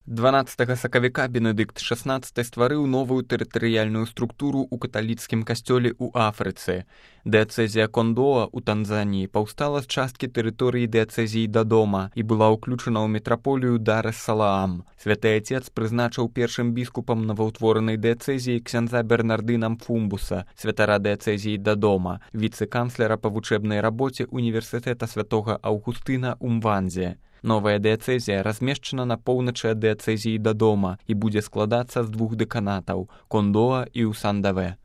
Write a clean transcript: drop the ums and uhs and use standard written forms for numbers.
12 сакавіка Бенедыкт XVI стварыў новую тэрытарыяльную структуру ў каталіцкім касцёле ў Афрыцы. Дыяцэзія Кондоа ў Танзаніі паўстала з часткі тэрыторыі дыяцэзіі Дадома і была ўключана ў метраполію Дар-эс-Салаам. Святы Ацец прызначыў першым біскупам новаўтворанай дыяцэзіі ксяндза Бернардына Мфумбуса, святара дыяцэзіі Дадома, віцэ-канцлера па вучэбнай рабоце універсітэта святога Аўгустына ў Мванзе. Новая дыяцэзія размешчана на поўначы ад дыяцэзіі Дадома і будзе складацца з двух дэканатаў – Кондоа і Усандаве.